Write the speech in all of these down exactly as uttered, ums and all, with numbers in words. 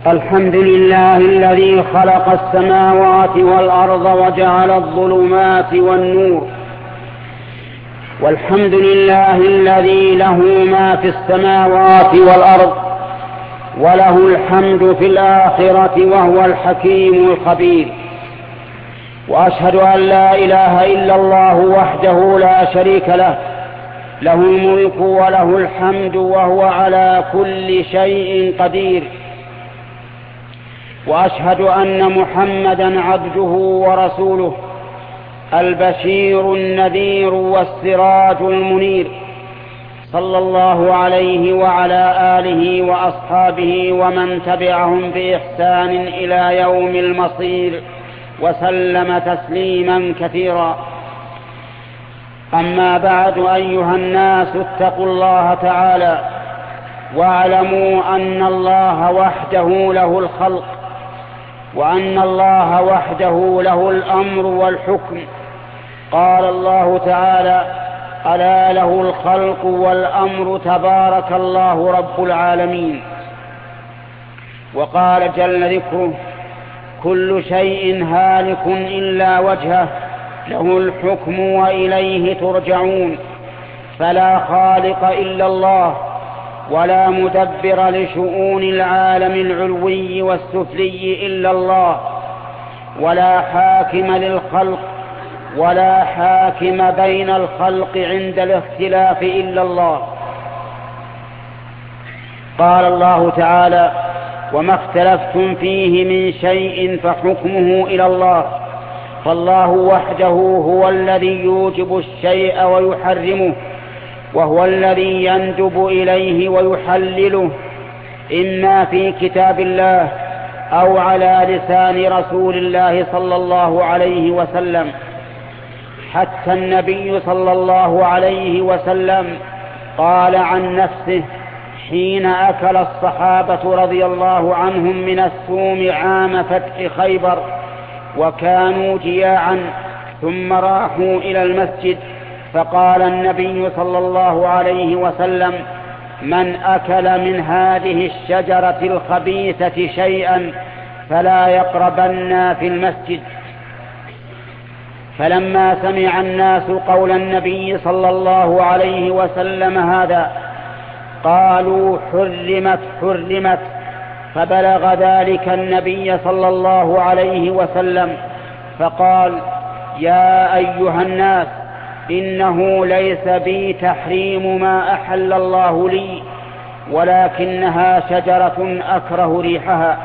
الحمد لله الذي خلق السماوات والأرض وجعل الظلمات والنور، والحمد لله الذي له ما في السماوات والأرض وله الحمد في الآخرة وهو الحكيم الخبير. وأشهد أن لا إله إلا الله وحده لا شريك له، له الملك وله الحمد وهو على كل شيء قدير. وأشهد أن محمدا عبده ورسوله، البشير النذير والسراج المنير، صلى الله عليه وعلى آله وأصحابه ومن تبعهم بإحسان إلى يوم المصير، وسلم تسليما كثيرا. أما بعد، أيها الناس اتقوا الله تعالى واعلموا أن الله وحده له الخلق، وأن الله وحده له الأمر والحكم. قال الله تعالى: ألا له الخلق والأمر تبارك الله رب العالمين. وقال جل ذكره: كل شيء هالك إلا وجهه، له الحكم وإليه ترجعون. فلا خالق إلا الله، ولا مدبر لشؤون العالم العلوي والسفلي إلا الله، ولا حاكم للخلق ولا حاكم بين الخلق عند الاختلاف إلا الله. قال الله تعالى: وما اختلفتم فيه من شيء فحكمه إلى الله. فالله وحده هو الذي يوجب الشيء ويحرمه، وهو الذي يندب إليه ويحلله، إما في كتاب الله أو على لسان رسول الله صلى الله عليه وسلم. حتى النبي صلى الله عليه وسلم قال عن نفسه حين أكل الصحابة رضي الله عنهم من السوم عام فتح خيبر وكانوا جياعا، ثم راحوا إلى المسجد، فقال النبي صلى الله عليه وسلم: من أكل من هذه الشجرة الخبيثة شيئا فلا يقربن في المسجد. فلما سمع الناس قول النبي صلى الله عليه وسلم هذا قالوا: حرمت حرمت. فبلغ ذلك النبي صلى الله عليه وسلم فقال: يا أيها الناس، إنه ليس بي تحريم ما أحل الله لي، ولكنها شجرة أكره ريحها.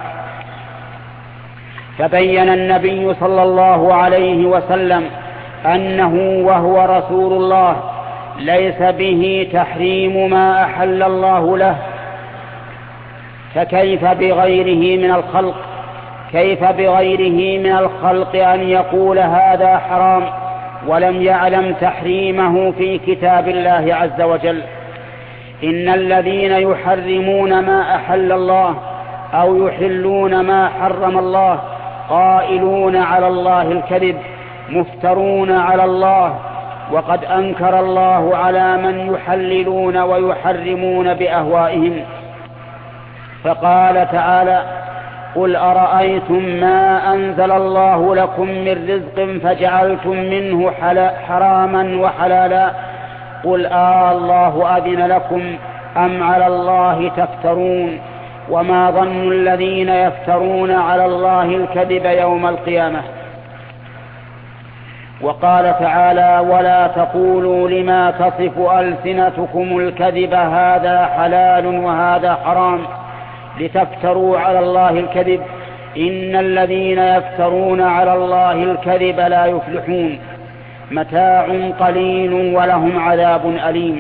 فبين النبي صلى الله عليه وسلم أنه وهو رسول الله ليس به تحريم ما أحل الله له، فكيف بغيره من الخلق كيف بغيره من الخلق أن يقول هذا حرام ولم يعلم تحريمه في كتاب الله عز وجل؟ إن الذين يحرمون ما أحل الله أو يحلون ما حرم الله قائلون على الله الكذب، مفترون على الله، وقد أنكر الله على من يحللون ويحرمون بأهوائهم. فقال تعالى: قل أرأيتم ما أنزل الله لكم من رزق فجعلتم منه حراما وحلالا، قل آه الله أذن لكم أم على الله تفترون، وما ظن الذين يفترون على الله الكذب يوم القيامة. وقال تعالى: ولا تقولوا لما تصف ألسنتكم الكذب هذا حلال وهذا حرام لتفتروا على الله الكذب، إن الذين يفترون على الله الكذب لا يفلحون، متاع قليل ولهم عذاب أليم.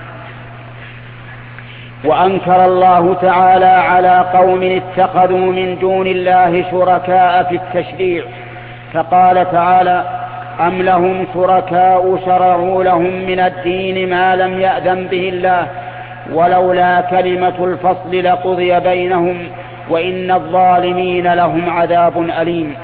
وأنكر الله تعالى على قوم اتخذوا من دون الله شركاء في التشريع، فقال تعالى: أم لهم شركاء شرعوا لهم من الدين ما لم يأذن به الله، ولولا كلمة الفصل لقضي بينهم، وإن الظالمين لهم عذاب أليم.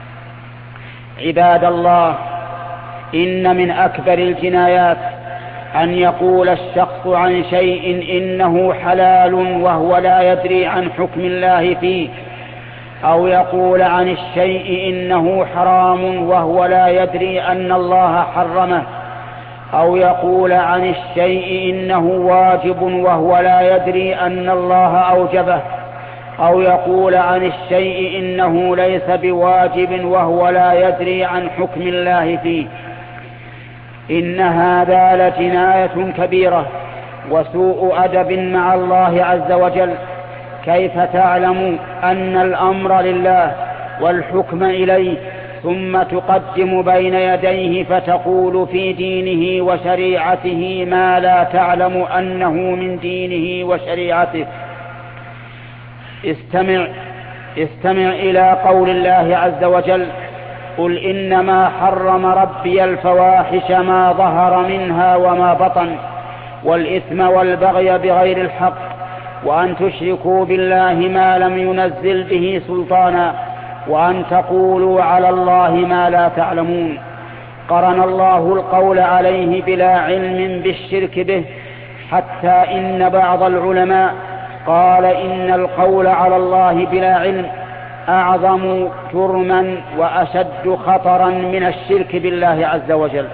عباد الله، إن من أكبر الجنايات أن يقول الشخص عن شيء إنه حلال وهو لا يدري عن حكم الله فيه، أو يقول عن الشيء إنه حرام وهو لا يدري أن الله حرمه، أو يقول عن الشيء إنه واجب وهو لا يدري أن الله أوجبه، أو يقول عن الشيء إنه ليس بواجب وهو لا يدري عن حكم الله فيه. إن هذا لجناية كبيرة وسوء أدب مع الله عز وجل. كيف تعلم أن الأمر لله والحكم إليه ثم تقدم بين يديه فتقول في دينه وشريعته ما لا تعلم أنه من دينه وشريعته؟ استمع استمع إلى قول الله عز وجل: قل إنما حرم ربي الفواحش ما ظهر منها وما بطن والإثم والبغي بغير الحق وأن تشركوا بالله ما لم ينزل به سلطانا وأن تقولوا على الله ما لا تعلمون. قرن الله القول عليه بلا علم بالشرك به، حتى إن بعض العلماء قال إن القول على الله بلا علم أعظم جرما وأشد خطرا من الشرك بالله عز وجل.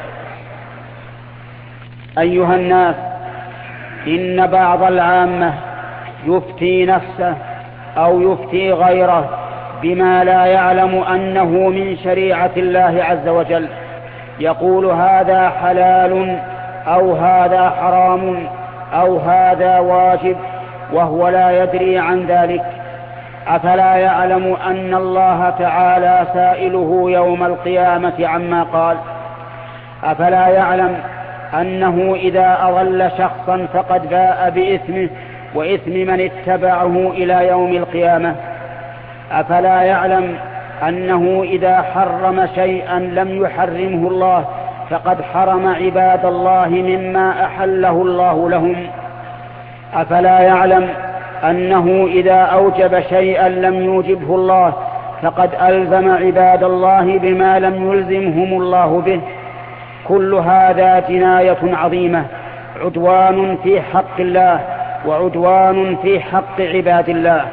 أيها الناس، إن بعض العامة يفتي نفسه أو يفتي غيره بما لا يعلم أنه من شريعة الله عز وجل، يقول هذا حلال أو هذا حرام أو هذا واجب وهو لا يدري عن ذلك. أفلا يعلم أن الله تعالى سائله يوم القيامة عما قال؟ أفلا يعلم أنه إذا أضل شخصا فقد باء بإثمه وإثم من اتبعه إلى يوم القيامة؟ أفلا يعلم أنه إذا حرم شيئا لم يحرمه الله فقد حرم عباد الله مما أحله الله لهم؟ أفلا يعلم أنه إذا أوجب شيئا لم يوجبه الله فقد ألزم عباد الله بما لم يلزمهم الله به؟ كل هذا جناية عظيمة، عدوان في حق الله وعدوان في حق عباد الله.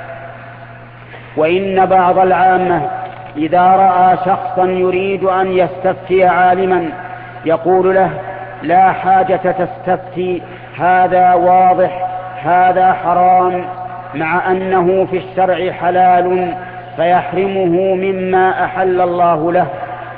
وإن بعض العامة إذا رأى شخصا يريد أن يستفتي عالما يقول له: لا حاجة تستفتي، هذا واضح، هذا حرام، مع أنه في الشرع حلال، فيحرمه مما أحل الله له.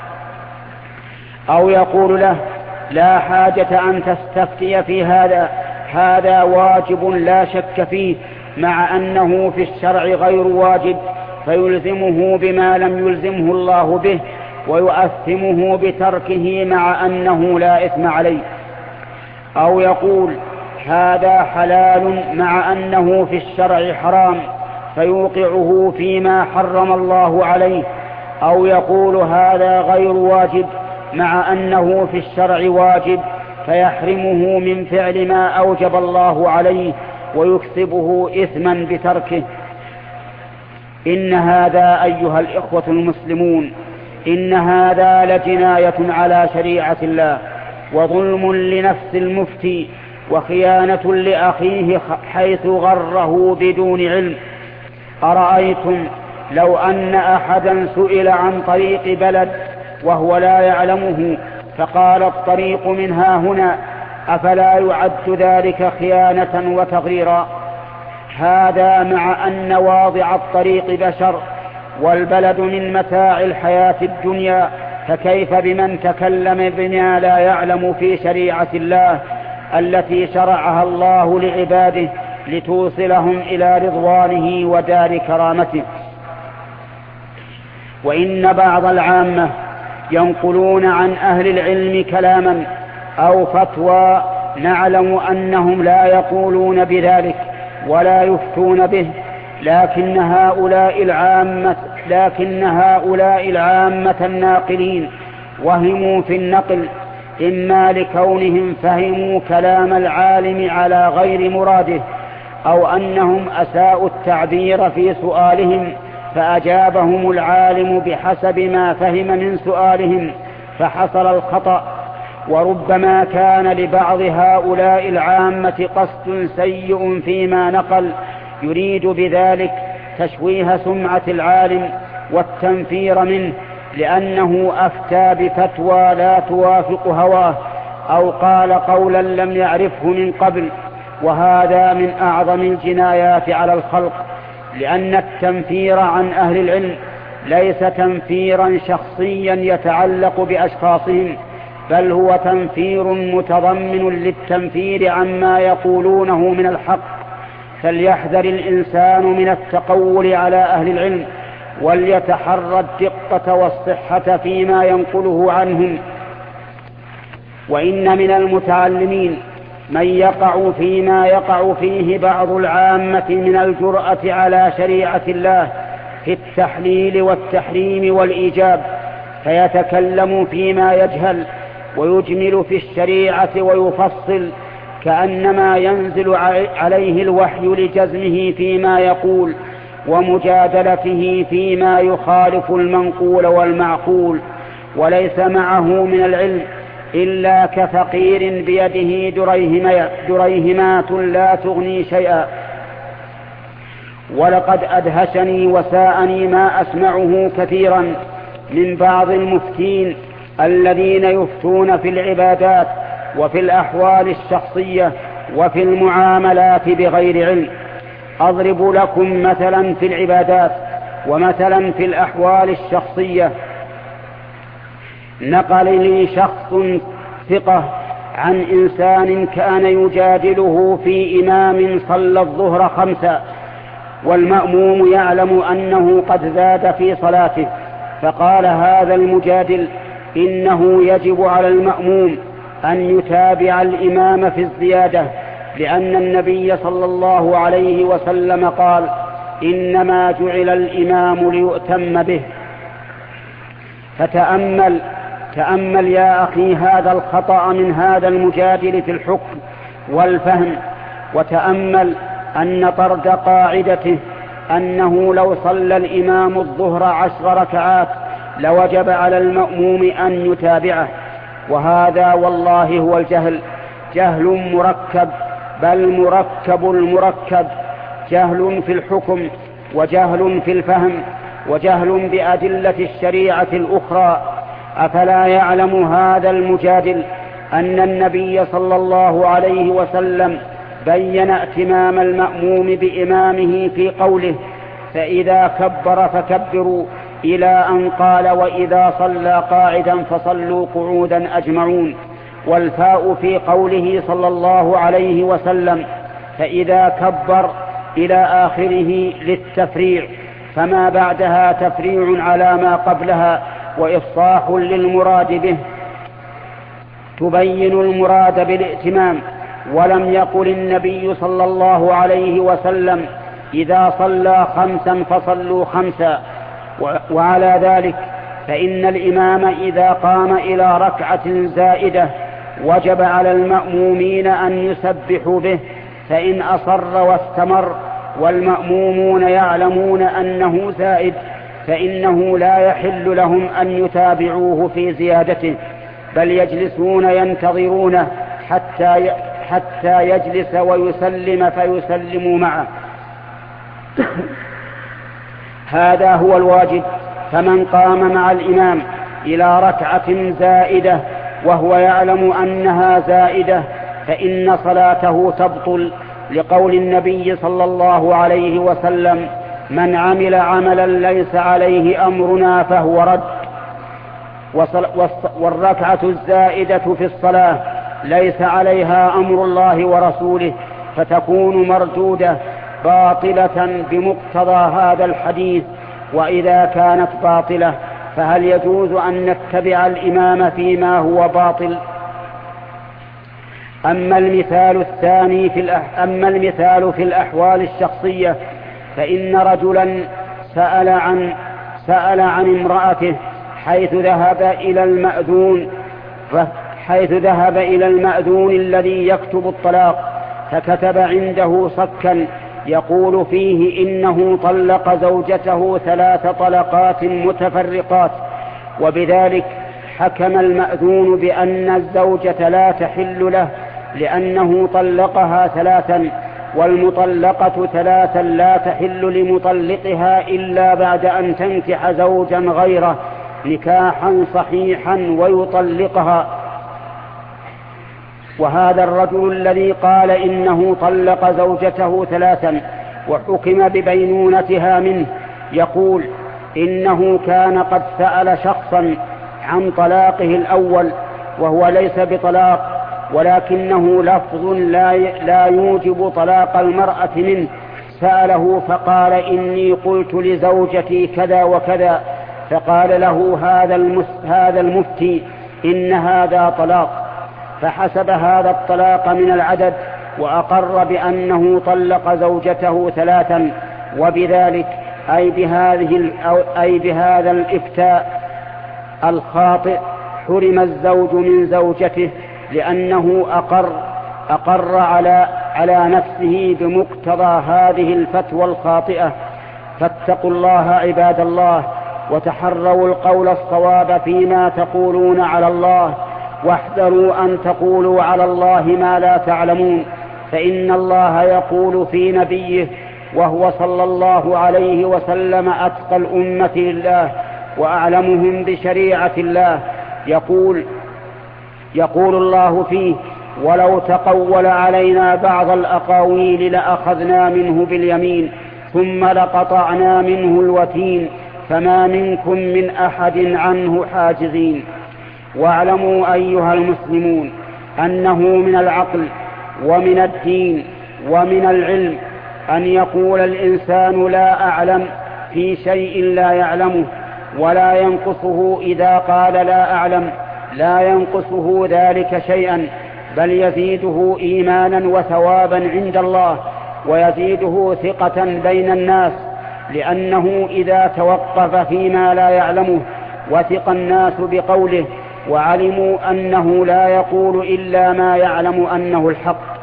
أو يقول له: لا حاجة أن تستفتي في هذا، هذا واجب لا شك فيه، مع أنه في الشرع غير واجب، فيلزمه بما لم يلزمه الله به ويؤثمه بتركه مع أنه لا إثم عليه. أو يقول: هذا حلال مع أنه في الشرع حرام، فيوقعه فيما حرم الله عليه. أو يقول: هذا غير واجب مع أنه في الشرع واجب، فيحرمه من فعل ما أوجب الله عليه ويكسبه إثما بتركه. إن هذا أيها الإخوة المسلمون، إن هذا لجناية على شريعة الله، وظلم لنفس المفتي، وخيانة لأخيه حيث غره بدون علم. أرأيتم لو أن أحدا سئل عن طريق بلد وهو لا يعلمه فقال الطريق من ها هنا، أفلا يعد ذلك خيانة وتغريرا؟ هذا مع أن واضع الطريق بشر والبلد من متاع الحياة الدنيا، فكيف بمن تكلم بما لا يعلم في شريعة الله التي شرعها الله لعباده لتوصلهم إلى رضوانه ودار كرامته. وإن بعض العامة ينقلون عن أهل العلم كلاما أو فتوى نعلم أنهم لا يقولون بذلك ولا يفتون به، لكن هؤلاء العامة لكن هؤلاء العامة الناقلين وهموا في النقل، إما لكونهم فهموا كلام العالم على غير مراده، أو أنهم أساءوا التعبير في سؤالهم فأجابهم العالم بحسب ما فهم من سؤالهم فحصل الخطأ، وربما كان لبعض هؤلاء العامة قصد سيء فيما نقل، يريد بذلك تشويه سمعة العالم والتنفير منه، لأنه أفتى بفتوى لا توافق هواه، أو قال قولا لم يعرفه من قبل، وهذا من أعظم الجنايات على الخلق، لأن التنفير عن أهل العلم ليس تنفيرا شخصيا يتعلق بأشخاصهم، بل هو تنفير متضمن للتنفير عما يقولونه من الحق. فليحذر الإنسان من التقول على أهل العلم، وليتحرى الدقة والصحة فيما ينقله عنهم. وإن من المتعلمين من يقع فيما يقع فيه بعض العامة من الجرأة على شريعة الله في التحليل والتحريم والإيجاب، فيتكلم فيما يجهل ويجمل في الشريعة ويفصل كأنما ينزل عليه الوحي لجزمه فيما يقول ومجادلته فيما يخالف المنقول والمعقول، وليس معه من العلم إلا كفقير بيده دريهمات لا تغني شيئا. ولقد أدهشني وساءني ما أسمعه كثيرا من بعض المفتين الذين يفتون في العبادات وفي الأحوال الشخصية وفي المعاملات بغير علم. أضرب لكم مثلا في العبادات ومثلا في الأحوال الشخصية. نقل لي شخص ثقة عن إنسان كان يجادله في إمام صلى الظهر خمسا، والمأموم يعلم أنه قد زاد في صلاته، فقال هذا المجادل إنه يجب على المأموم أن يتابع الإمام في الزيادة، لأن النبي صلى الله عليه وسلم قال إنما جعل الإمام ليؤتم به. فتأمل تأمل يا أخي هذا الخطأ من هذا المجادل في الحكم والفهم، وتأمل أن طرد قاعدته أنه لو صلى الإمام الظهر عشر ركعات لوجب على المأموم أن يتابعه. وهذا والله هو الجهل، جهل مركب، بل مركب المركب، جهل في الحكم وجهل في الفهم وجهل بأدلة الشريعة الأخرى. أفلا يعلم هذا المجادل أن النبي صلى الله عليه وسلم بين ائتمام المأموم بإمامه في قوله فإذا كبر فكبروا، إلى أن قال وإذا صلى قاعدا فصلوا قعودا أجمعون. والفاء في قوله صلى الله عليه وسلم فإذا كبر إلى آخره للتفريع، فما بعدها تفريع على ما قبلها وإفصاح للمراد به، تبين المراد بالائتمام. ولم يقل النبي صلى الله عليه وسلم إذا صلى خمسا فصلوا خمسا. وعلى ذلك فإن الإمام إذا قام إلى ركعة زائدة وجب على المأمومين أن يسبحوا به، فإن أصر واستمر والمأمومون يعلمون أنه زائد فإنه لا يحل لهم أن يتابعوه في زيادته، بل يجلسون ينتظرونه حتى حتى يجلس ويسلم فيسلموا معه. هذا هو الواجب. فمن قام مع الإمام إلى ركعة زائدة وهو يعلم أنها زائدة فإن صلاته تبطل، لقول النبي صلى الله عليه وسلم من عمل عملا ليس عليه أمرنا فهو رد. والركعة الزائدة في الصلاة ليس عليها أمر الله ورسوله، فتكون مردودة باطلة بمقتضى هذا الحديث. وإذا كانت باطلة فهل يجوز أن نتبع الإمام فيما هو باطل؟ أما المثال الثاني في الأح... أما المثال في الأحوال الشخصية، فإن رجلا سأل عن سأل عن امرأته حيث ذهب إلى المأذون حيث ذهب إلى المأذون الذي يكتب الطلاق، فكتب عنده صكا يقول فيه إنه طلق زوجته ثلاث طلقات متفرقات، وبذلك حكم المأذون بأن الزوجة لا تحل له لأنه طلقها ثلاثا، والمطلقة ثلاثا لا تحل لمطلقها إلا بعد أن تنكح زوجا غيره نكاحا صحيحا ويطلقها. وهذا الرجل الذي قال إنه طلق زوجته ثلاثا وحكم ببينونتها منه يقول إنه كان قد سأل شخصا عن طلاقه الأول وهو ليس بطلاق، ولكنه لفظ لا يوجب طلاق المرأة منه، سأله فقال إني قلت لزوجتي كذا وكذا، فقال له هذا المفتي إن هذا طلاق، فحسب هذا الطلاق من العدد وأقر بأنه طلق زوجته ثلاثا، وبذلك أي بهذه أي بهذا الإفتاء الخاطئ حرم الزوج من زوجته، لأنه أقر أقر على على نفسه بمقتضى هذه الفتوى الخاطئة. فاتقوا الله عباد الله، وتحروا القول الصواب فيما تقولون على الله، واحذروا أن تقولوا على الله ما لا تعلمون، فإن الله يقول في نبيه وهو صلى الله عليه وسلم أتقى الأمة لله وأعلمهم بشريعة الله، يقول يقول الله فيه ولو تقول علينا بعض الأقاويل لأخذنا منه باليمين ثم لقطعنا منه الوتين فما منكم من أحد عنه حاجزين. واعلموا أيها المسلمون أنه من العقل ومن الدين ومن العلم أن يقول الإنسان لا أعلم في شيء لا يعلمه، ولا ينقصه إذا قال لا أعلم، لا ينقصه ذلك شيئا، بل يزيده إيمانا وثوابا عند الله، ويزيده ثقة بين الناس، لأنه إذا توقف فيما لا يعلمه وثق الناس بقوله وعلموا أنه لا يقول إلا ما يعلم أنه الحق.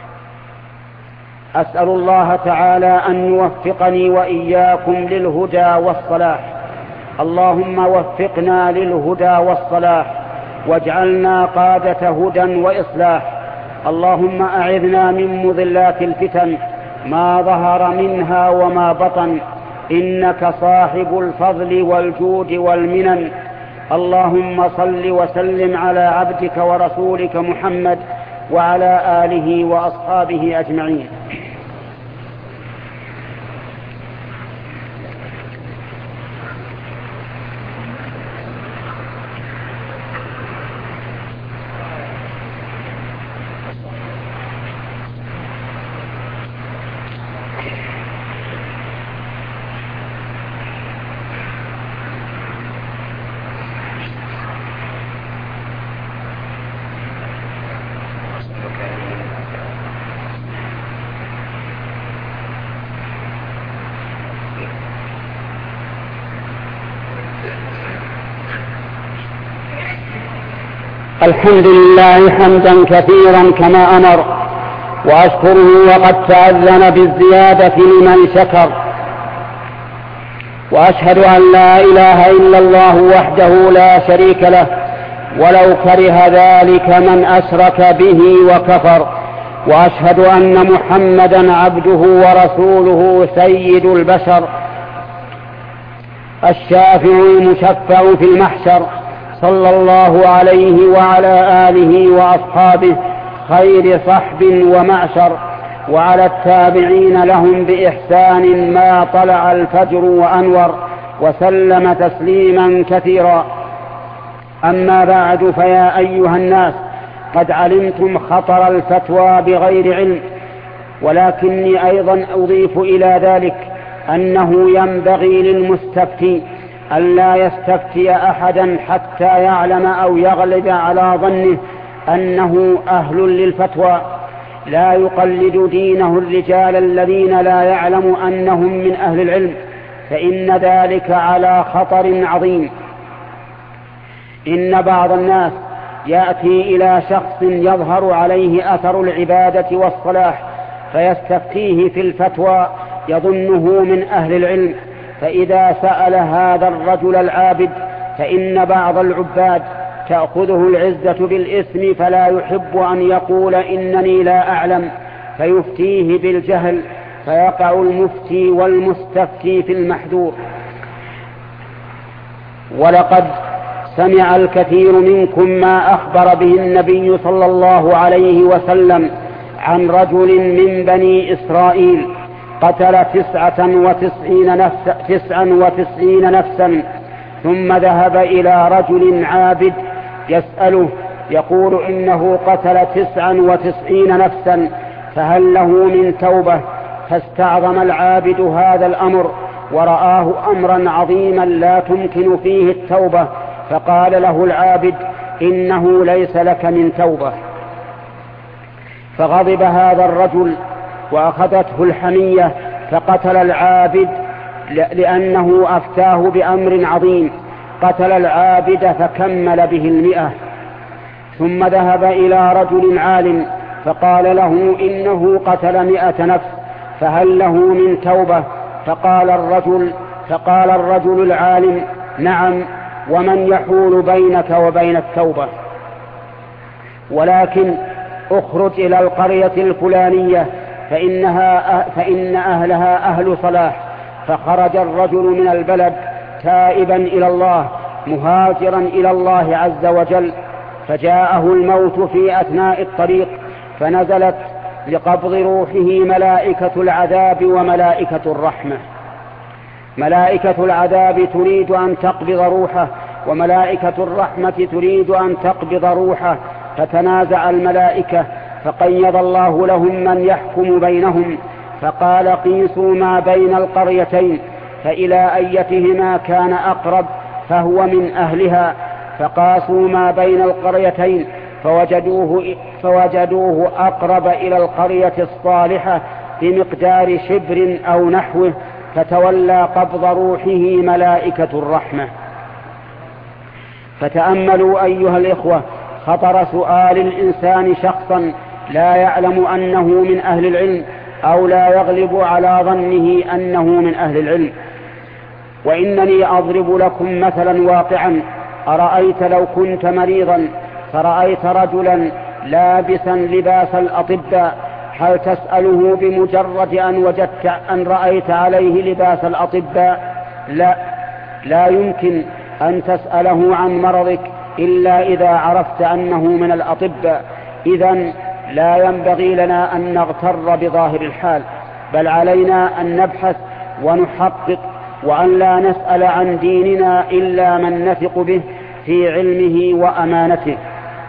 أسأل الله تعالى أن يوفقني وإياكم للهدى والصلاح. اللهم وفقنا للهدى والصلاح، واجعلنا قادة هدى وإصلاح. اللهم أعذنا من مضلات الفتن ما ظهر منها وما بطن، إنك صاحب الفضل والجود والمنن. اللهم صل وسلم على عبدك ورسولك محمد وعلى آله وأصحابه أجمعين. الحمد لله حمدا كثيرا كما أمر، وأشكره وقد تأذن بالزيادة لمن شكر، وأشهد أن لا إله إلا الله وحده لا شريك له ولو كره ذلك من أشرك به وكفر، وأشهد أن محمدا عبده ورسوله سيد البشر الشافع المشفع في المحشر، صلى الله عليه وعلى آله وأصحابه خير صحب ومعشر، وعلى التابعين لهم بإحسان ما طلع الفجر وأنور، وسلم تسليما كثيرا. أما بعد، فيا أيها الناس، قد علمتم خطر الفتوى بغير علم، ولكني أيضا أضيف إلى ذلك أنه ينبغي للمستفتي ألا يستفتي أحدا حتى يعلم أو يغلب على ظنه أنه أهل للفتوى، لا يقلد دينه الرجال الذين لا يعلم أنهم من أهل العلم، فإن ذلك على خطر عظيم. إن بعض الناس يأتي إلى شخص يظهر عليه أثر العبادة والصلاح فيستفتيه في الفتوى يظنه من أهل العلم، فإذا سأل هذا الرجل العابد، فإن بعض العباد تأخذه العزة بالإثم فلا يحب أن يقول إنني لا أعلم فيفتيه بالجهل، فيقع المفتي والمستفتي في المحذور. ولقد سمع الكثير منكم ما أخبر به النبي صلى الله عليه وسلم عن رجل من بني إسرائيل قتل تسعة وتسعين نفسا, تسعا وتسعين نفسا ثم ذهب إلى رجل عابد يسأله يقول إنه قتل تسعا وتسعين نفسا فهل له من توبة؟ فاستعظم العابد هذا الأمر ورآه أمرا عظيما لا تمكن فيه التوبة، فقال له العابد إنه ليس لك من توبة. فغضب هذا الرجل وأخذته الحمية فقتل العابد لأنه أفتاه بأمر عظيم، قتل العابد فكمل به المئة. ثم ذهب إلى رجل عالم فقال له إنه قتل مئة نفس فهل له من توبة؟ فقال الرجل فقال الرجل العالم نعم، ومن يحول بينك وبين التوبة؟ ولكن اخرج إلى القرية الفلانية فإنها فإن أهلها أهل صلاح. فخرج الرجل من البلد تائبا إلى الله مهاجرا إلى الله عز وجل، فجاءه الموت في أثناء الطريق فنزلت لقبض روحه ملائكة العذاب وملائكة الرحمة. ملائكة العذاب تريد أن تقبض روحه، وملائكة الرحمة تريد أن تقبض روحه، فتنازع الملائكة فقيض الله لهم من يحكم بينهم، فقال قيسوا ما بين القريتين فإلى أيتهما كان أقرب فهو من أهلها، فقاسوا ما بين القريتين فوجدوه, فوجدوه أقرب إلى القرية الصالحة بمقدار شبر أو نحوه، فتولى قبض روحه ملائكة الرحمة. فتأملوا أيها الإخوة خطر سؤال الإنسان شخصا لا يعلم أنه من أهل العلم أو لا يغلب على ظنه أنه من أهل العلم. وإنني أضرب لكم مثلا واقعا: أرأيت لو كنت مريضا فرأيت رجلا لابسا لباس الأطباء، هل تسأله بمجرد أن وجدت أن رأيت عليه لباس الأطباء؟ لا، لا يمكن أن تسأله عن مرضك إلا إذا عرفت أنه من الأطباء. إذن لا ينبغي لنا أن نغتر بظاهر الحال، بل علينا أن نبحث ونحقق، وأن لا نسأل عن ديننا إلا من نثق به في علمه وأمانته.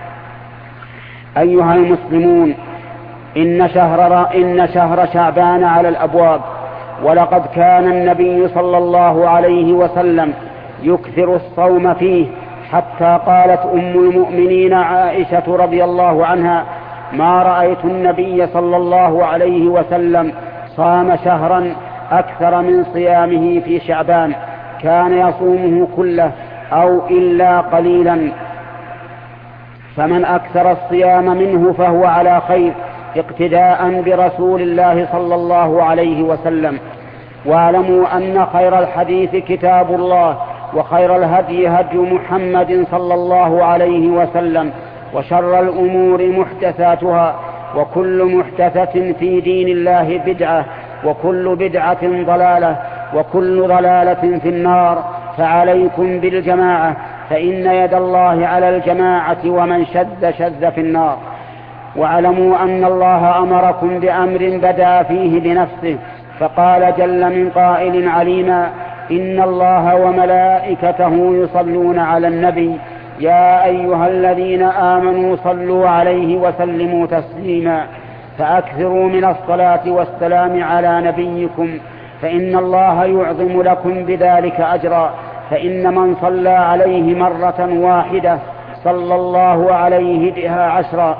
أيها المسلمون، إن شهر, إن شهر شعبان على الأبواب، ولقد كان النبي صلى الله عليه وسلم يكثر الصوم فيه، حتى قالت أم المؤمنين عائشة رضي الله عنها: ما رأيت النبي صلى الله عليه وسلم صام شهرا أكثر من صيامه في شعبان، كان يصومه كله أو إلا قليلا، فمن أكثر الصيام منه فهو على خير، اقتداء برسول الله صلى الله عليه وسلم. واعلموا أن خير الحديث كتاب الله، وخير الهدي هدي محمد صلى الله عليه وسلم، وشر الأمور محدثاتها، وكل محدثة في دين الله بدعة، وكل بدعة ضلالة، وكل ضلالة في النار. فعليكم بالجماعة، فإن يد الله على الجماعة، ومن شذ شذ في النار. واعلموا أن الله أمركم بأمر بدأ فيه بنفسه، فقال جل من قائل عليما: إن الله وملائكته يصلون على النبي يا أيها الذين آمنوا صلوا عليه وسلموا تسليما. فأكثروا من الصلاة والسلام على نبيكم، فإن الله يعظم لكم بذلك أجرا، فإن من صلى عليه مرة واحدة صلى الله عليه بها عشرا.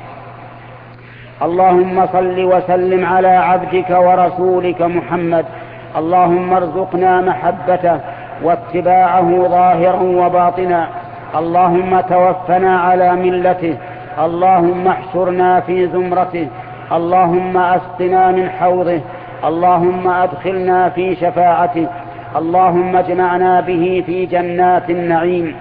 اللهم صل وسلم على عبدك ورسولك محمد، اللهم ارزقنا محبته واتباعه ظاهرا وباطنا، اللهم توفنا على ملته، اللهم احشرنا في زمرته، اللهم اسقنا من حوضه، اللهم ادخلنا في شفاعته، اللهم اجمعنا به في جنات النعيم.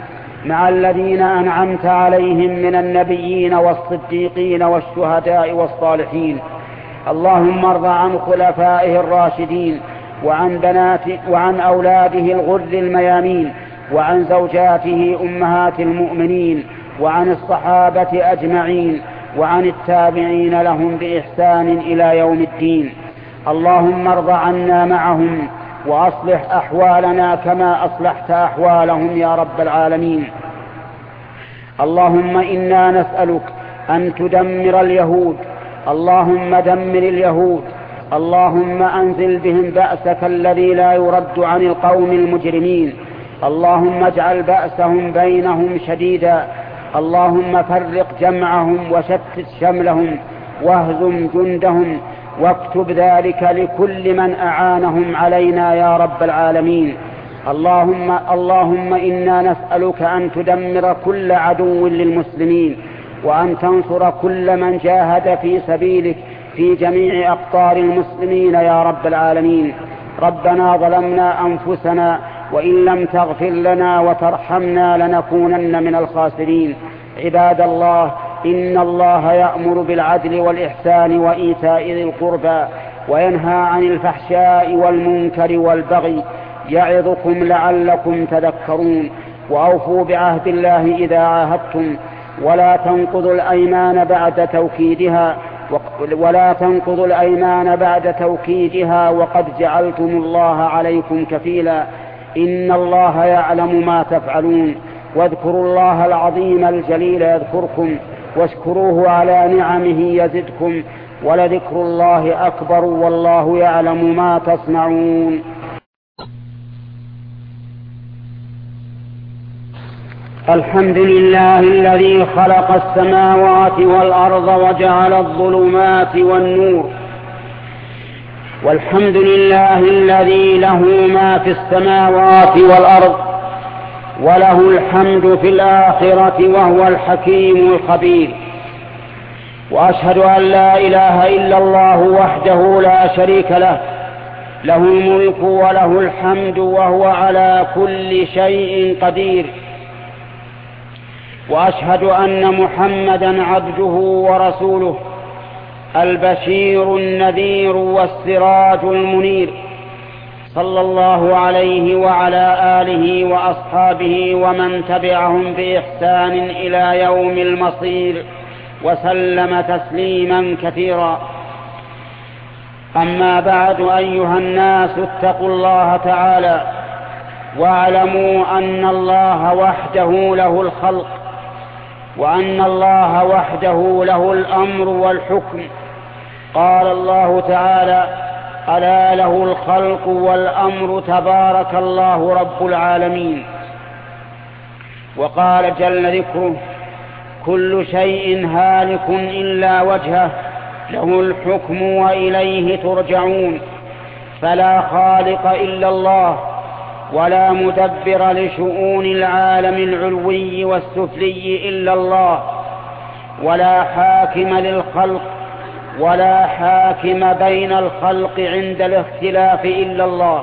مع الذين أنعمت عليهم من النبيين والصديقين والشهداء والصالحين. اللهم ارض عن خلفائه الراشدين وعن بناته وعن أولاده الغر الميامين وعن زوجاته أمهات المؤمنين وعن الصحابة أجمعين وعن التابعين لهم بإحسان إلى يوم الدين. اللهم ارض عنا معهم وأصلح أحوالنا كما أصلحت أحوالهم يا رب العالمين. اللهم إنا نسألك أن تدمر اليهود، اللهم دمر اليهود، اللهم أنزل بهم بأسك الذي لا يرد عن القوم المجرمين، اللهم اجعل بأسهم بينهم شديدا، اللهم فرق جمعهم وشتت شملهم واهزم جندهم، واكتب ذلك لكل من أعانهم علينا يا رب العالمين. اللهم, اللهم إنا نسألك أن تدمر كل عدو للمسلمين، وأن تنصر كل من جاهد في سبيلك في جميع أقطار المسلمين يا رب العالمين. ربنا ظلمنا أنفسنا وإن لم تغفر لنا وترحمنا لنكونن من الخاسرين. عباد الله، إن الله يأمر بالعدل والإحسان وإيتاء ذي القربى وينهى عن الفحشاء والمنكر والبغي، يعظكم لعلكم تذكرون. وأوفوا بعهد الله إذا عاهدتم، ولا تنقضوا الأيمان بعد توكيدها ولا تنقضوا الأيمان بعد توكيدها وقد جعلتم الله عليكم كفيلا، إن الله يعلم ما تفعلون. واذكروا الله العظيم الجليل يذكركم، واشكروه على نعمه يزدكم، ولذكر الله أكبر والله يعلم ما تصنعون. الحمد لله الذي خلق السماوات والأرض وجعل الظلمات والنور، والحمد لله الذي له ما في السماوات والأرض وله الحمد في الآخرة وهو الحكيم الخبير. وأشهد أن لا إله إلا الله وحده لا شريك له، له الملك وله الحمد وهو على كل شيء قدير. وأشهد أن محمدا عبده ورسوله، البشير النذير والسراج المنير، صلى الله عليه وعلى آله وأصحابه ومن تبعهم بإحسان إلى يوم المصير، وسلم تسليما كثيرا. أما بعد، أيها الناس اتقوا الله تعالى واعلموا أن الله وحده له الخلق، وأن الله وحده له الأمر والحكم. قال الله تعالى: ألا له الخلق والأمر تبارك الله رب العالمين. وقال جل ذكره: كل شيء هالك إلا وجهه له الحكم وإليه ترجعون. فلا خالق إلا الله، ولا مدبر لشؤون العالم العلوي والسفلي إلا الله، ولا حاكم للخلق ولا حاكم بين الخلق عند الاختلاف إلا الله.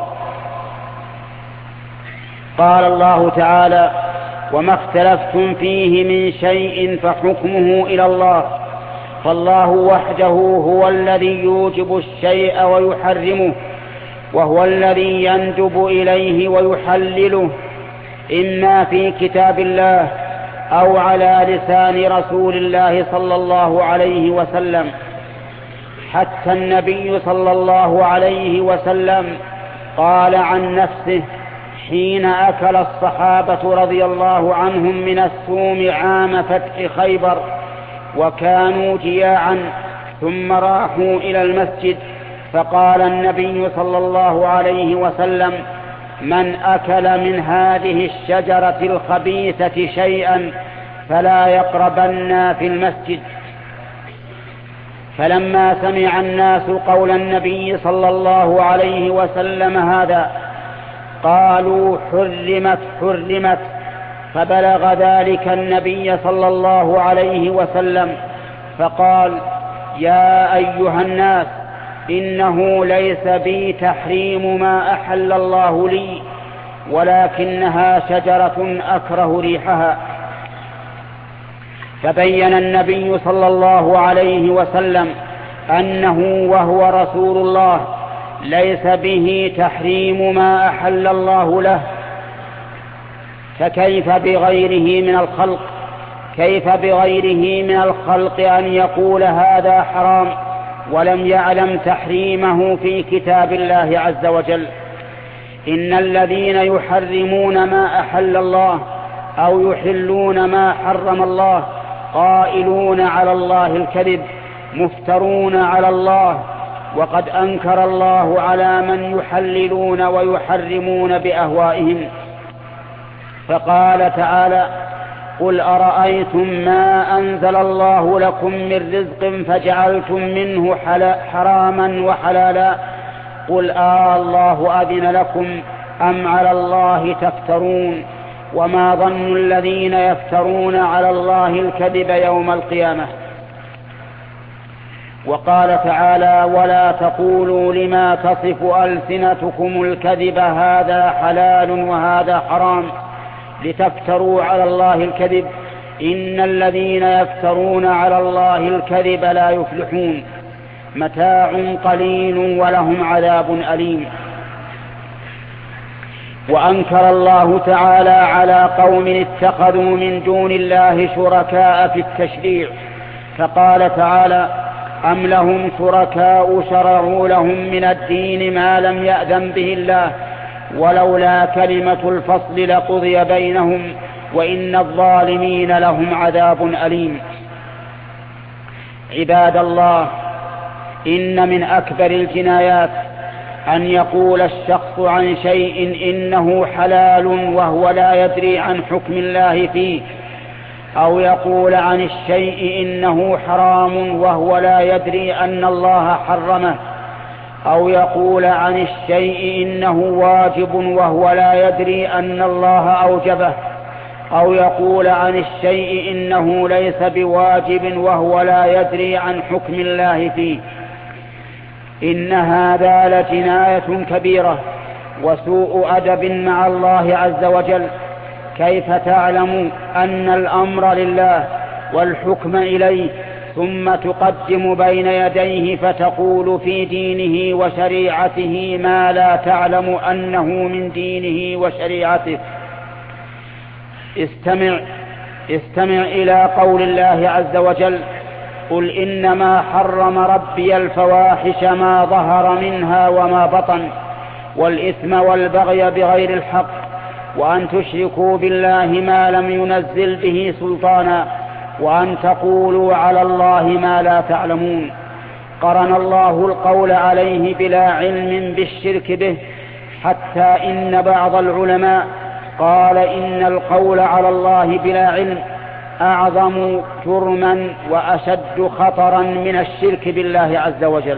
قال الله تعالى: وما اختلفتم فيه من شيء فحكمه إلى الله. فالله وحده هو الذي يوجب الشيء ويحرمه، وهو الذي يندب إليه ويحلله، إما في كتاب الله أو على لسان رسول الله صلى الله عليه وسلم. حتى النبي صلى الله عليه وسلم قال عن نفسه حين أكل الصحابة رضي الله عنهم من الثوم عام فتح خيبر وكانوا جياعا، ثم راحوا إلى المسجد، فقال النبي صلى الله عليه وسلم: من أكل من هذه الشجرة الخبيثة شيئا فلا يقربن في المسجد. فلما سمع الناس قول النبي صلى الله عليه وسلم هذا قالوا: حرمت حرمت. فبلغ ذلك النبي صلى الله عليه وسلم فقال: يا أيها الناس، إنه ليس بي تحريم ما أحل الله لي، ولكنها شجرة أكره ريحها. فبين النبي صلى الله عليه وسلم أنه وهو رسول الله ليس به تحريم ما أحل الله له، فكيف بغيره من الخلق كيف بغيره من الخلق أن يقول هذا حرام ولم يعلم تحريمه في كتاب الله عز وجل؟ إن الذين يحرمون ما أحل الله أو يحلون ما حرم الله قائلون على الله الكذب، مفترون على الله، وقد أنكر الله على من يحللون ويحرمون بأهوائهم. فقال تعالى: قل أرأيتم ما أنزل الله لكم من رزق فجعلتم منه حراما وحلالا قل آه الله أذن لكم أم على الله تفترون وما ظن الذين يفترون على الله الكذب يوم القيامة. وقال تعالى: ولا تقولوا لما تصف ألسنتكم الكذب هذا حلال وهذا حرام لتفتروا على الله الكذب إن الذين يفترون على الله الكذب لا يفلحون متاع قليل ولهم عذاب أليم. وأنكر الله تعالى على قوم اتخذوا من دون الله شركاء في التشريع، فقال تعالى: أم لهم شركاء شرعوا لهم من الدين ما لم يأذن به الله ولولا كلمة الفصل لقضي بينهم وإن الظالمين لهم عذاب أليم. عباد الله، إن من أكبر الجنايات أن يقول الشخص عن شيء إنه حلال وهو لا يدري عن حكم الله فيه، أو يقول عن الشيء إنه حرام وهو لا يدري أن الله حرمه، أو يقول عن الشيء إنه واجب وهو لا يدري أن الله أوجبه، أو يقول عن الشيء إنه ليس بواجب وهو لا يدري عن حكم الله فيه. إن هذا لجناية كبيرة وسوء أدب مع الله عز وجل. كيف تعلم أن الأمر لله والحكم إليه ثم تقدم بين يديه فتقول في دينه وشريعته ما لا تعلم أنه من دينه وشريعته؟ استمع استمع إلى قول الله عز وجل: قل إنما حرم ربي الفواحش ما ظهر منها وما بطن والإثم والبغي بغير الحق وأن تشركوا بالله ما لم ينزل به سلطانا وأن تقولوا على الله ما لا تعلمون. قرن الله القول عليه بلا علم بالشرك به، حتى إن بعض العلماء قال إن القول على الله بلا علم أعظم جرما وأشد خطرا من الشرك بالله عز وجل.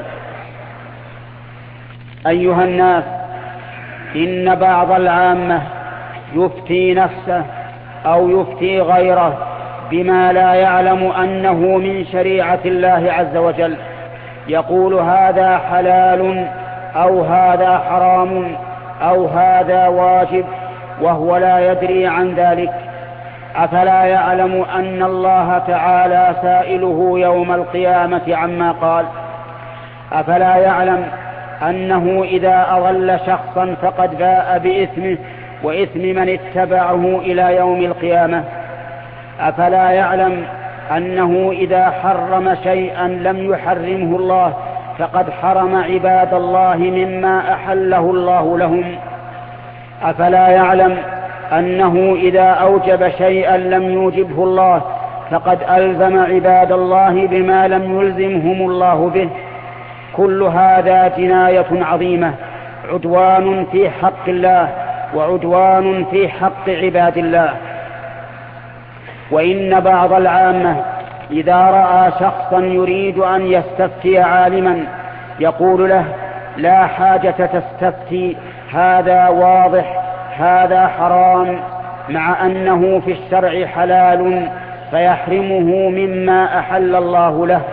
أيها الناس، إن بعض العامة يفتي نفسه أو يفتي غيره بما لا يعلم أنه من شريعة الله عز وجل، يقول هذا حلال أو هذا حرام أو هذا واجب وهو لا يدري عن ذلك. أفلا يعلم أن الله تعالى سائله يوم القيامة عما قال؟ أفلا يعلم أنه إذا أضل شخصا فقد باء بإثمه وإثم من اتبعه إلى يوم القيامة؟ أفلا يعلم أنه إذا حرم شيئا لم يحرمه الله فقد حرم عباد الله مما أحله الله لهم؟ أفلا يعلم أنه إذا أوجب شيئا لم يوجبه الله فقد ألزم عباد الله بما لم يلزمهم الله به؟ كل هذا جناية عظيمة، عدوان في حق الله وعدوان في حق عباد الله. وإن بعض العامة إذا رأى شخصا يريد أن يستفتي عالما يقول له: لا حاجة تستفتي، هذا واضح، هذا حرام، مع أنه في الشرع حلال فيحرمه مما أحل الله له.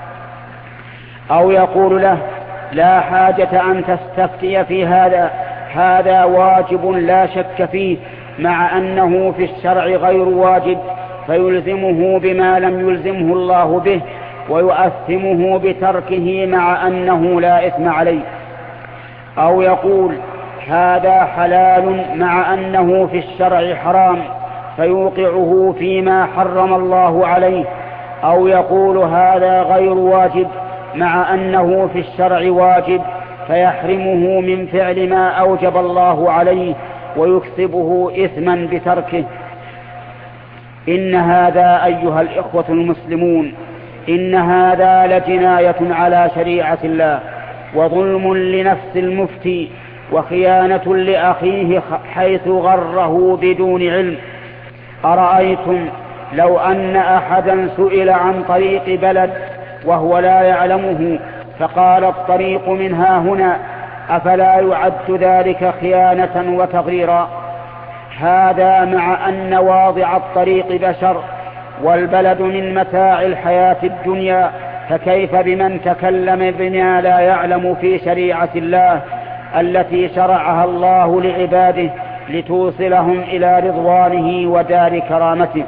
أو يقول له: لا حاجة أن تستفتي في هذا، هذا واجب لا شك فيه، مع أنه في الشرع غير واجب، فيلزمه بما لم يلزمه الله به، ويؤثمه بتركه مع أنه لا إثم عليه. أو يقول هذا حلال مع أنه في الشرع حرام، فيوقعه فيما حرم الله عليه. أو يقول هذا غير واجب مع أنه في الشرع واجب، فيحرمه من فعل ما أوجب الله عليه ويكسبه إثما بتركه. إن هذا أيها الإخوة المسلمون، إن هذا لجناية على شريعة الله، وظلم لنفس المفتي، وخيانة لأخيه حيث غره بدون علم. أرأيتم لو أن أحدا سئل عن طريق بلد وهو لا يعلمه، فقال الطريق من ها هنا، أفلا يعد ذلك خيانة وتغريرا؟ هذا مع أن واضع الطريق بشر، والبلد من متاع الحياة الدنيا، فكيف بمن تكلم بما لا يعلم في شريعة الله التي شرعها الله لعباده لتوصلهم إلى رضوانه ودار كرامته.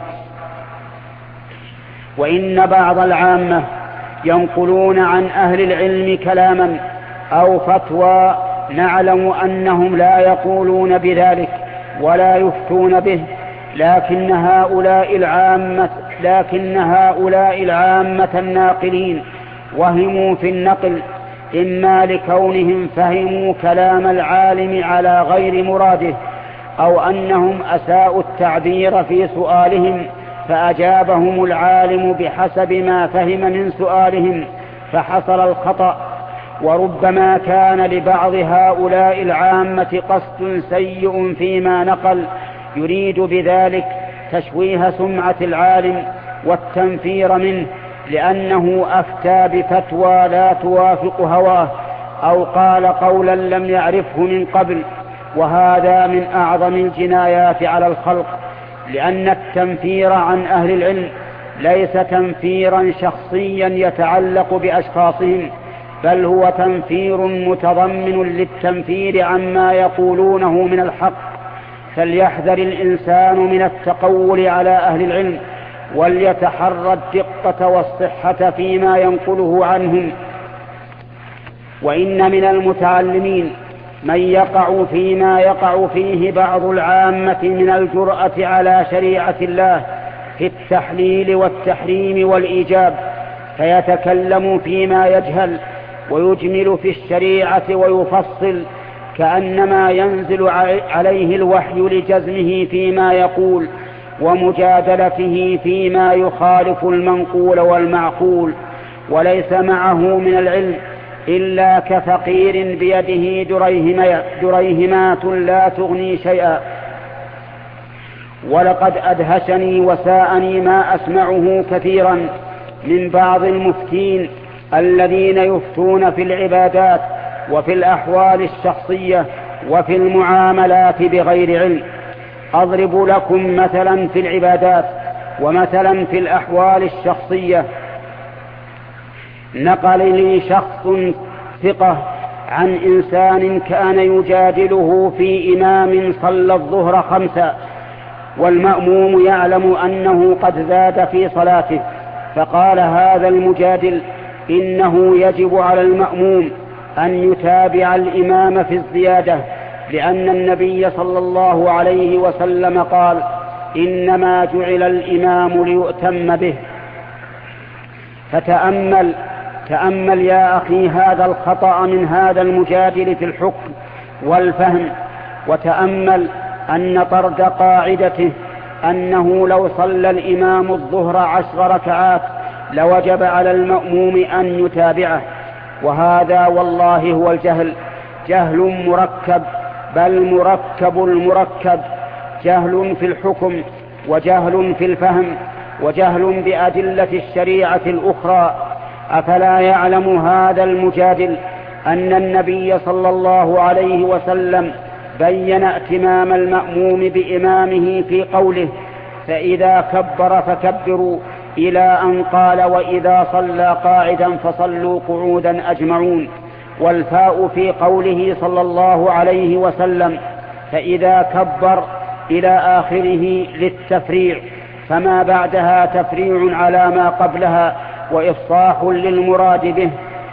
وإن بعض العامة ينقلون عن أهل العلم كلاما أو فتوى نعلم أنهم لا يقولون بذلك ولا يفتون به، لكن هؤلاء العامة لكن هؤلاء العامة الناقلين وهموا في النقل، إما لكونهم فهموا كلام العالم على غير مراده، أو أنهم أساءوا التعبير في سؤالهم فأجابهم العالم بحسب ما فهم من سؤالهم فحصل الخطأ. وربما كان لبعض هؤلاء العامة قصد سيء فيما نقل، يريد بذلك تشويه سمعة العالم والتنفير منه، لأنه أفتى بفتوى لا توافق هواه، أو قال قولا لم يعرفه من قبل. وهذا من أعظم الجنايات على الخلق، لأن التنفير عن أهل العلم ليس تنفيرا شخصيا يتعلق بأشخاصهم، بل هو تنفير متضمن للتنفير عما يقولونه من الحق. فليحذر الإنسان من التقول على أهل العلم، وليتحرى الدقة والصحة فيما ينقله عنهم. وإن من المتعلمين من يقع فيما يقع فيه بعض العامة من الجرأة على شريعة الله في التحليل والتحريم والإيجاب، فيتكلم فيما يجهل ويجمل في الشريعة ويفصل كأنما ينزل عليه الوحي لجزمه فيما يقول ومجادلته فيما يخالف المنقول والمعقول، وليس معه من العلم إلا كفقير بيده دريهمات لا تغني شيئا. ولقد أدهشني وساءني ما أسمعه كثيرا من بعض المفتين الذين يفتون في العبادات وفي الأحوال الشخصية وفي المعاملات بغير علم. أضرب لكم مثلا في العبادات ومثلا في الأحوال الشخصية. نقل لي شخص ثقة عن إنسان كان يجادله في إمام صلى الظهر خمسا، والمأموم يعلم أنه قد زاد في صلاته، فقال هذا المجادل إنه يجب على المأموم أن يتابع الإمام في الزيادة، لأن النبي صلى الله عليه وسلم قال إنما جعل الإمام ليؤتم به. فتأمل تأمل يا أخي هذا الخطأ من هذا المجادل في الحكم والفهم، وتأمل أن طرد قاعدته أنه لو صلى الإمام الظهر عشر ركعات لوجب على المأموم أن يتابعه. وهذا والله هو الجهل، جهل مركب، بل مركب المركب، جهل في الحكم وجهل في الفهم وجهل بأدلة الشريعة الأخرى. أفلا يعلم هذا المجادل أن النبي صلى الله عليه وسلم بين ائتمام المأموم بإمامه في قوله فإذا كبر فكبروا، إلى أن قال وإذا صلى قاعدا فصلوا قعودا أجمعون. والفاء في قوله صلى الله عليه وسلم فإذا كبر إلى آخره للتفريع، فما بعدها تفريع على ما قبلها وإفصاح للمراد به،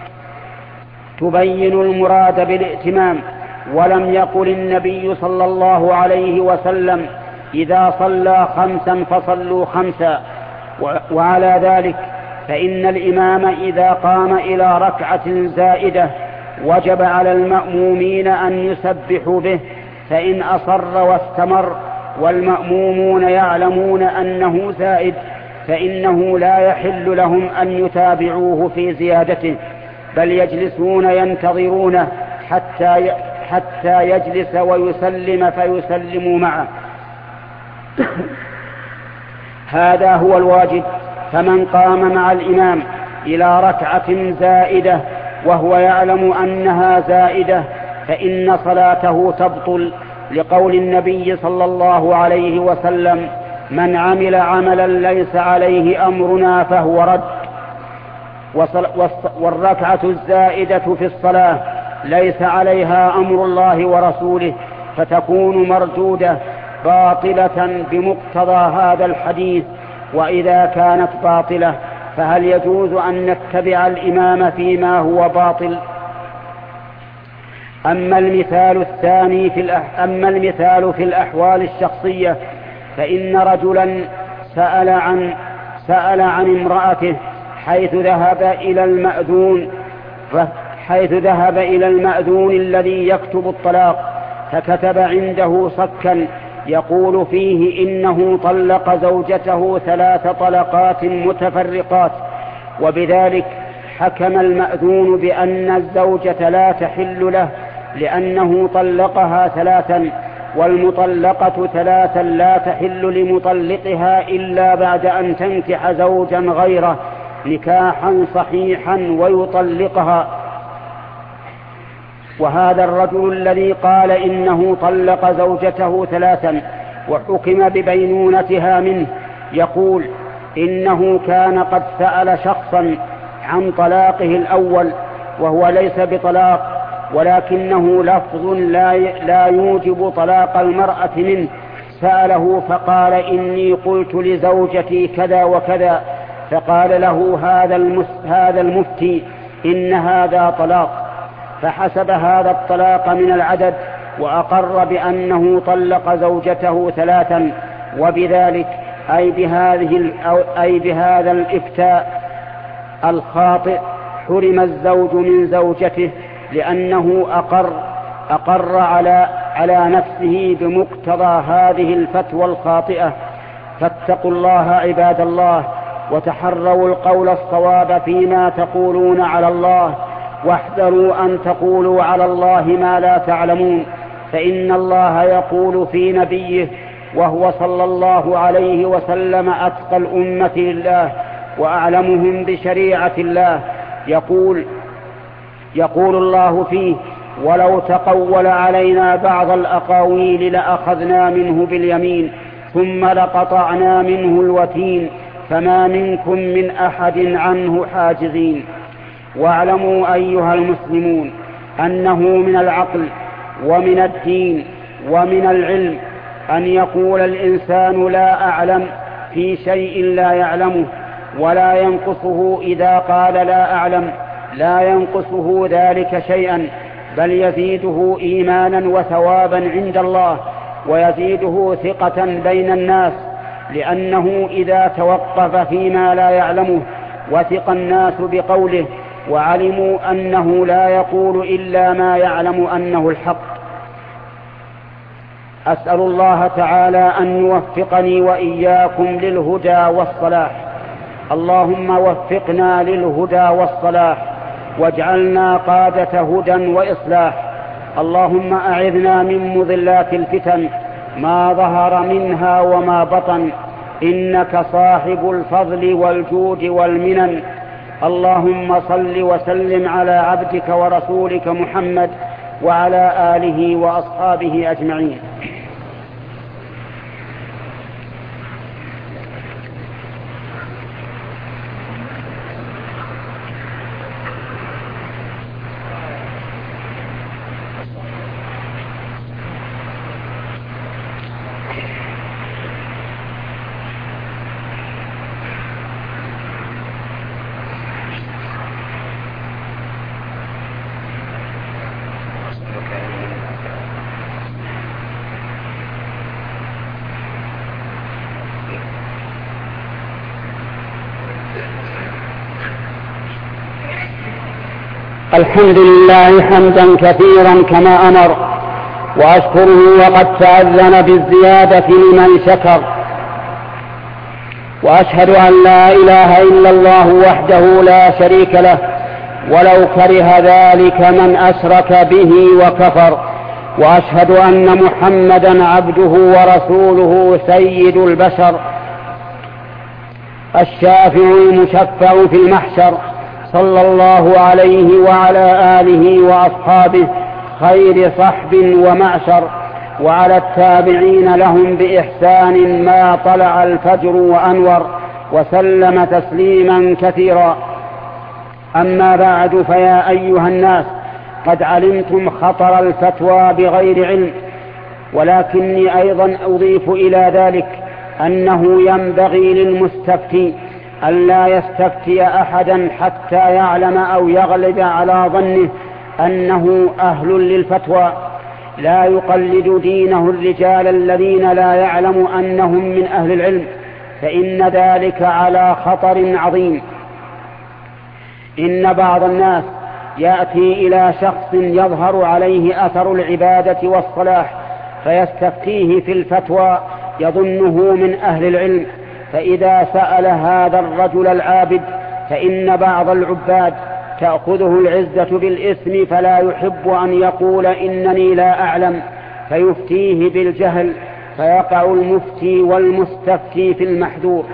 تبين المراد بالائتمام. ولم يقل النبي صلى الله عليه وسلم إذا صلى خمسا فصلوا خمسا. وعلى ذلك فإن الإمام إذا قام إلى ركعة زائدة وجب على المأمومين أن يسبحوا به، فإن أصر واستمر والمأمومون يعلمون أنه زائد فإنه لا يحل لهم أن يتابعوه في زيادته، بل يجلسون ينتظرونه حتى حتى يجلس ويسلم فيسلموا معه. هذا هو الواجب. فمن قام مع الإمام إلى ركعة زائدة وهو يعلم أنها زائدة فإن صلاته تبطل، لقول النبي صلى الله عليه وسلم: من عمل عملا ليس عليه أمرنا فهو رد. والركعة الزائدة في الصلاة ليس عليها أمر الله ورسوله، فتكون مردودة باطلة بمقتضى هذا الحديث. وإذا كانت باطلة فهل يجوز أن نتبع الإمام فيما هو باطل؟ أما المثال الثاني في الأح... أما المثال في الأحوال الشخصية، فإن رجلا سأل عن سأل عن امرأته حيث ذهب إلى المأذون حيث ذهب إلى المأذون الذي يكتب الطلاق، فكتب عنده صكا يقول فيه إنه طلق زوجته ثلاث طلقات متفرقات، وبذلك حكم المأذون بأن الزوجة لا تحل له لأنه طلقها ثلاثا، والمطلقة ثلاثا لا تحل لمطلقها إلا بعد أن تنكح زوجا غيره نكاحا صحيحا ويطلقها. وهذا الرجل الذي قال إنه طلق زوجته ثلاثا وحكم ببينونتها منه يقول إنه كان قد سأل شخصا عن طلاقه الأول وهو ليس بطلاق، ولكنه لفظ لا لا يوجب طلاق المرأة منه، سأله فقال إني قلت لزوجتي كذا وكذا، فقال له هذا المفتي إن هذا طلاق، فحسب هذا الطلاق من العدد وأقر بأنه طلق زوجته ثلاثا، وبذلك أي بهذه أي بهذا الإفتاء الخاطئ حرم الزوج من زوجته، لأنه أقر أقر على على نفسه بمقتضى هذه الفتوى الخاطئة. فاتقوا الله عباد الله، وتحروا القول الصواب فيما تقولون على الله، واحذروا أن تقولوا على الله ما لا تعلمون، فإن الله يقول في نبيه وهو صلى الله عليه وسلم أتقى الأمة لله وأعلمهم بشريعة الله، يقول يقول الله فيه: ولو تقول علينا بعض الأقاويل لأخذنا منه باليمين ثم لقطعنا منه الوتين فما منكم من أحد عنه حاجزين. واعلموا أيها المسلمون أنه من العقل ومن الدين ومن العلم أن يقول الإنسان لا أعلم في شيء لا يعلمه، ولا ينقصه إذا قال لا أعلم، لا ينقصه ذلك شيئا، بل يزيده إيمانا وثوابا عند الله، ويزيده ثقة بين الناس، لأنه إذا توقف فيما لا يعلمه وثق الناس بقوله وعلموا أنه لا يقول إلا ما يعلم أنه الحق. أسأل الله تعالى أن يوفقني وإياكم للهدى والصلاح. اللهم وفقنا للهدى والصلاح، واجعلنا قادة هدى وإصلاح. اللهم أعذنا من مضلات الفتن ما ظهر منها وما بطن، إنك صاحب الفضل والجود والمنن. اللهم صل وسلم على عبدك ورسولك محمد وعلى آله وأصحابه أجمعين. الحمد لله حمدا كثيرا كما أمر، وأشكره وقد تأذن بالزيادة لمن شكر، وأشهد أن لا إله إلا الله وحده لا شريك له، ولو كره ذلك من أشرك به وكفر، وأشهد أن محمدا عبده ورسوله سيد البشر الشافع المشفع في المحشر، صلى الله عليه وعلى آله وأصحابه خير صحب ومعشر، وعلى التابعين لهم بإحسان ما طلع الفجر وأنور، وسلم تسليما كثيرا. أما بعد، فيا أيها الناس، قد علمتم خطر الفتوى بغير علم، ولكني أيضا أضيف إلى ذلك أنه ينبغي للمستفتي ألا يستفتي أحدا حتى يعلم أو يغلب على ظنه أنه أهل للفتوى، لا يقلد دينه الرجال الذين لا يعلم أنهم من أهل العلم، فإن ذلك على خطر عظيم. إن بعض الناس يأتي إلى شخص يظهر عليه أثر العبادة والصلاح فيستفتيه في الفتوى يظنه من أهل العلم، فإذا سأل هذا الرجل العابد فإن بعض العباد تأخذه العزة بالإثم، فلا يحب أن يقول إنني لا أعلم، فيفتيه بالجهل، فيقع المفتي والمستفتي في المحذور.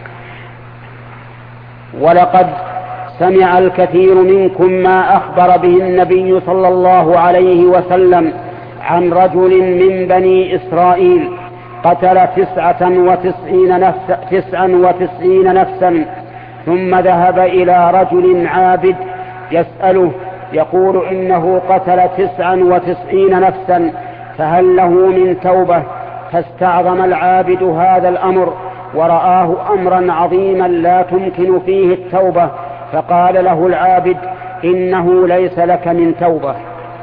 ولقد سمع الكثير منكم ما أخبر به النبي صلى الله عليه وسلم عن رجل من بني إسرائيل قتل تسعة وتسعين نفسا, تسعا وتسعين نفسا ثم ذهب إلى رجل عابد يسأله يقول إنه قتل تسعا وتسعين نفسا فهل له من توبة؟ فاستعظم العابد هذا الأمر ورآه أمرا عظيما لا تمكن فيه التوبة، فقال له العابد إنه ليس لك من توبة.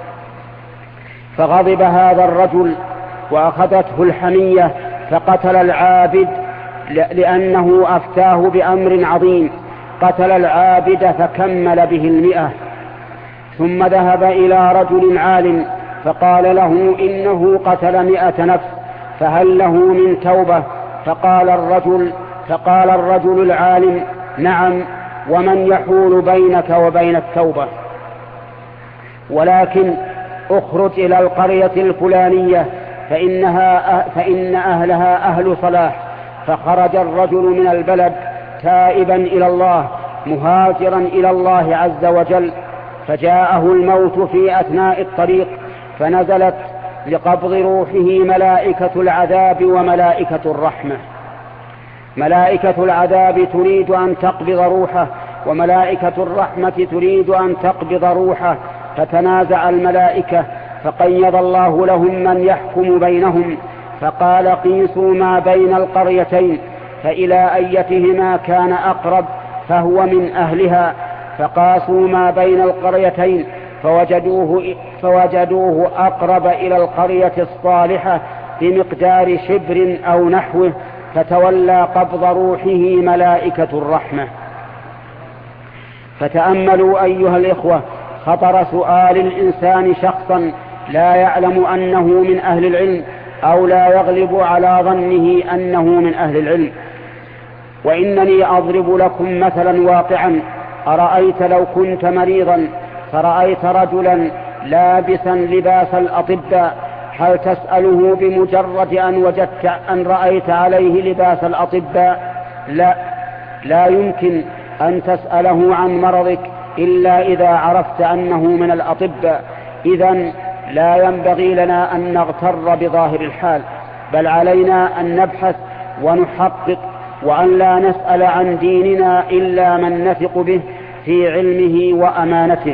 فغضب هذا الرجل وأخذته الحمية فقتل العابد لأنه أفتاه بأمر عظيم، قتل العابد فكمل به المئة. ثم ذهب إلى رجل عالم فقال له إنه قتل مئة نفس فهل له من توبة؟ فقال الرجل فقال الرجل العالم نعم، ومن يحول بينك وبين التوبة؟ ولكن اخرج إلى القرية الفلانية فإنها فإن أهلها أهل صلاح. فخرج الرجل من البلد تائبا إلى الله مهاجرا إلى الله عز وجل، فجاءه الموت في أثناء الطريق، فنزلت لقبض روحه ملائكة العذاب وملائكة الرحمة. ملائكة العذاب تريد أن تقبض روحه، وملائكة الرحمة تريد أن تقبض روحه، فتنازع الملائكة، فقيض الله لهم من يحكم بينهم، فقال قيسوا ما بين القريتين فإلى أيتهما كان أقرب فهو من أهلها، فقاسوا ما بين القريتين فوجدوه, فوجدوه أقرب إلى القرية الصالحة بمقدار شبر أو نحوه، فتولى قبض روحه ملائكة الرحمة. فتأملوا أيها الإخوة خطر سؤال الإنسان شخصا لا يعلم أنه من أهل العلم أو لا يغلب على ظنه أنه من أهل العلم. وإنني أضرب لكم مثلا واقعا: أرأيت لو كنت مريضا فرأيت رجلا لابسا لباس الأطباء، هل تسأله بمجرد أن وجدت أن رأيت عليه لباس الأطباء؟ لا، لا يمكن أن تسأله عن مرضك إلا إذا عرفت أنه من الأطباء. إذن لا ينبغي لنا أن نغتر بظاهر الحال، بل علينا أن نبحث ونحقق، وأن لا نسأل عن ديننا إلا من نثق به في علمه وأمانته.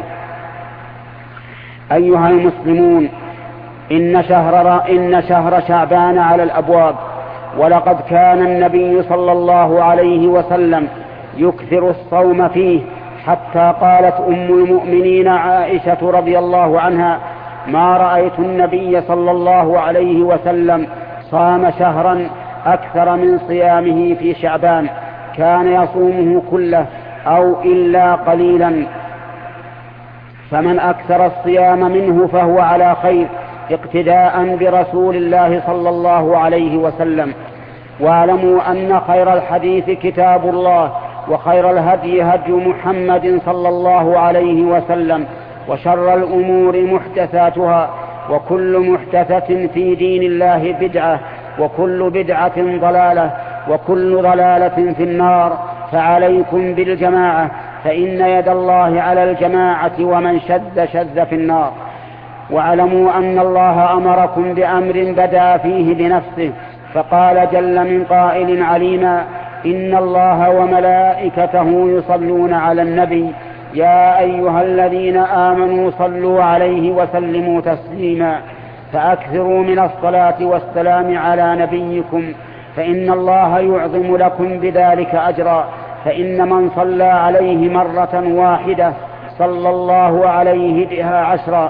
أيها المسلمون، إن شهر, إن شهر شعبان على الأبواب، ولقد كان النبي صلى الله عليه وسلم يكثر الصوم فيه، حتى قالت أم المؤمنين عائشة رضي الله عنها: ما رأيت النبي صلى الله عليه وسلم صام شهرا أكثر من صيامه في شعبان، كان يصومه كله أو إلا قليلا. فمن أكثر الصيام منه فهو على خير اقتداء برسول الله صلى الله عليه وسلم. واعلموا أن خير الحديث كتاب الله، وخير الهدي هدي محمد صلى الله عليه وسلم، وشر الأمور محدثاتها، وكل محدثة في دين الله بدعة، وكل بدعة ضلالة، وكل ضلالة في النار. فعليكم بالجماعة، فإن يد الله على الجماعة، ومن شذ شذ في النار. واعلموا أن الله أمركم بأمر بدأ فيه بنفسه، فقال جل من قائل عليما: إن الله وملائكته يصلون على النبي يا أيها الذين آمنوا صلوا عليه وسلموا تسليما. فأكثروا من الصلاة والسلام على نبيكم، فإن الله يعظم لكم بذلك أجرا، فإن من صلى عليه مرة واحدة صلى الله عليه بها عشرا.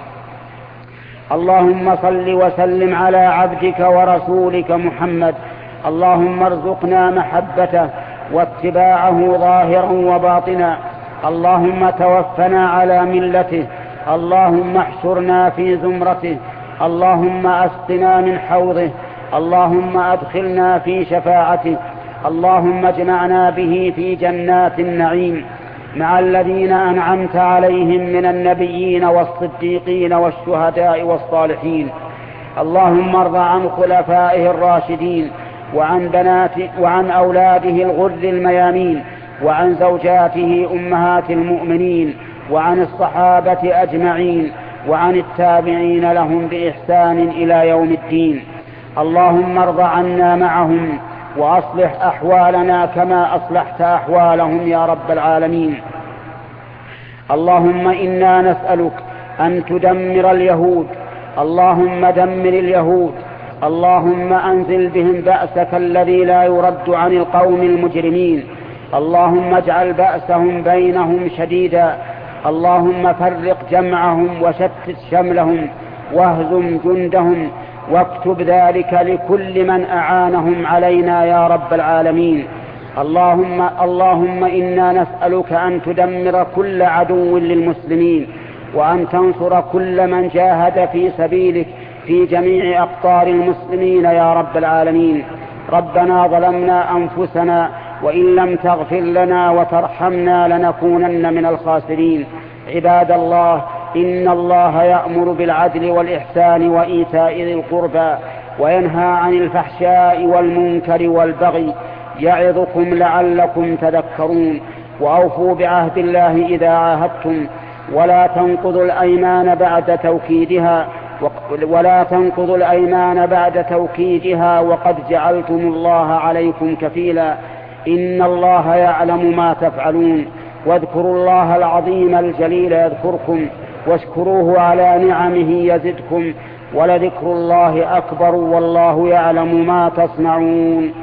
اللهم صل وسلم على عبدك ورسولك محمد. اللهم ارزقنا محبته واتباعه ظاهرا وباطنا. اللهم توفنا على ملته. اللهم احشرنا في زمرته. اللهم اسقنا من حوضه. اللهم ادخلنا في شفاعته. اللهم اجمعنا به في جنات النعيم مع الذين أنعمت عليهم من النبيين والصديقين والشهداء والصالحين. اللهم ارض عن خلفائه الراشدين، وعن بناته وعن أولاده الغر الميامين، وعن زوجاته أمهات المؤمنين، وعن الصحابة أجمعين، وعن التابعين لهم بإحسان إلى يوم الدين. اللهم ارض عنا معهم، وأصلح أحوالنا كما أصلحت أحوالهم يا رب العالمين. اللهم إنا نسألك أن تدمر اليهود. اللهم دمر اليهود. اللهم أنزل بهم بأسك الذي لا يرد عن القوم المجرمين. اللهم اجعل بأسهم بينهم شديدا. اللهم فرق جمعهم وشتت شملهم واهزم جندهم، واكتب ذلك لكل من أعانهم علينا يا رب العالمين. اللهم, اللهم إنا نسألك أن تدمر كل عدو للمسلمين، وأن تنصر كل من جاهد في سبيلك في جميع أقطار المسلمين يا رب العالمين. ربنا ظلمنا أنفسنا، وإن لم تغفر لنا وترحمنا لنكونن من الخاسرين. عباد الله، إن الله يأمر بالعدل والإحسان وإيتاء ذي القربى، وينهى عن الفحشاء والمنكر والبغي، يعظكم لعلكم تذكرون. وأوفوا بعهد الله إذا عاهدتم، ولا تنقضوا الأيمان بعد توكيدها ولا تنقضوا الأيمان بعد توكيدها وقد جعلتم الله عليكم كفيلا. إن الله يعلم ما تفعلون. واذكروا الله العظيم الجليل يذكركم، واشكروه على نعمه يزدكم، ولذكر الله أكبر، والله يعلم ما تصنعون.